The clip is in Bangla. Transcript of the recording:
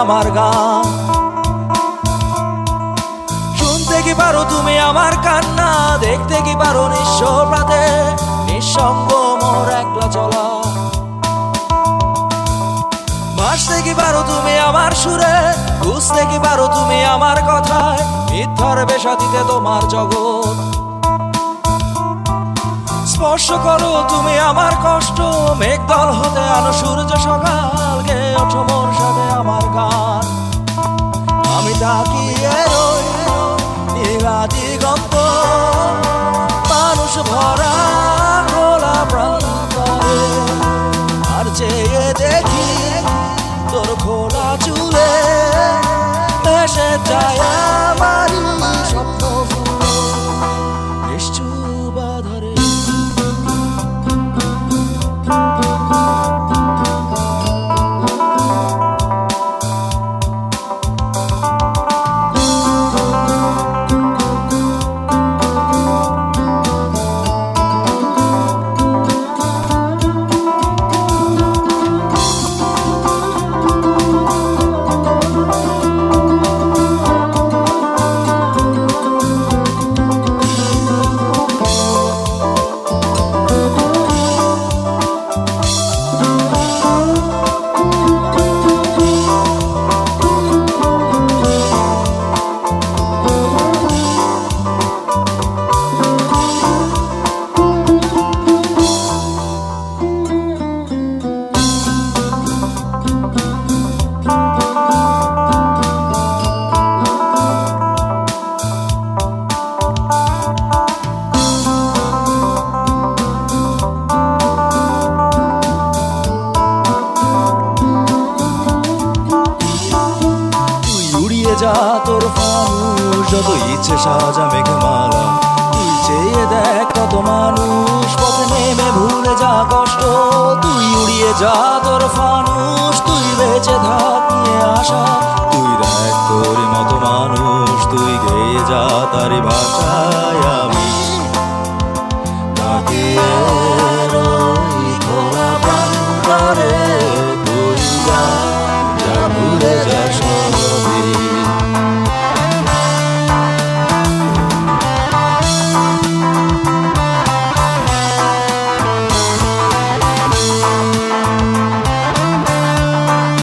আমার গান। শুনতে কি পারো তুমি আমার কান্না, দেখতে কি পারো নিঃস্ব রাতে নিঃসঙ্গ মোর একলা চলা। ভাসতে কি পারো তুমি আমার সুরে, বুঝতে কি পারো তুমি আমার কথায়, মিথ্যার বেশা দিতে তোমার জগৎ। স্পর্শ করো তুমি আমার কষ্ট, মেঘদল হতে আনো সূর্য সকাল, গে ওঠো মোর সাথে আমার গান। আমি তাকিয়ে রই নীলা দিগন্ত, মানুষ ভরা খোলা প্রান্তরে, আর চেয়ে দেখি তোর খোলা চুলে ভেসে যায় আমারই স্বপ্ন ফুলে নিশ্চুপ আধারে। যা তোর ফানুষ যত ইচ্ছে সাজা মেঘমালা, তুই চেয়ে দেখ কত মানুষ পথে নেমে ভুলে যা কষ্ট। তুই উড়িয়ে যা তোর ফানুষ, তুই বেঁচে থাক নিয়ে আসা, তুই দেখ তোর মতো মানুষ, তুই গেয়ে যা তারি ভাষায়। আমি তাকিয়ে রই খোলা প্রান্তরে,